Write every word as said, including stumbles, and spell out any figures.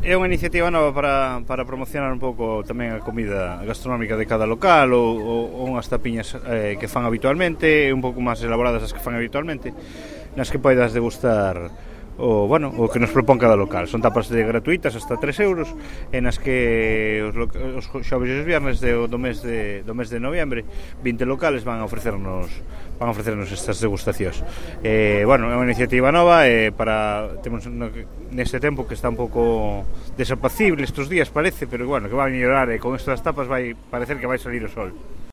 é unha iniciativa nova para, para promocionar un pouco tamén a comida gastronómica de cada local ou, ou, ou unhas tapiñas eh, que fan habitualmente, un pouco máis elaboradas as que fan habitualmente, nas que poidas degustar o, bueno, o que nos propón cada local. Son tapas de gratuitas hasta tres euros, e nas que os, os xoves e os viernes de, do, mes de, do mes de noviembre vinte locales van a ofrecernos van a ofrecernos estas degustacións. Eh, bueno, é unha iniciativa nova e eh, para temos no, neste tempo que está un pouco desapacible estes días parece, pero bueno, que vai a mellorar e con estas tapas vai parecer que vai salir o sol.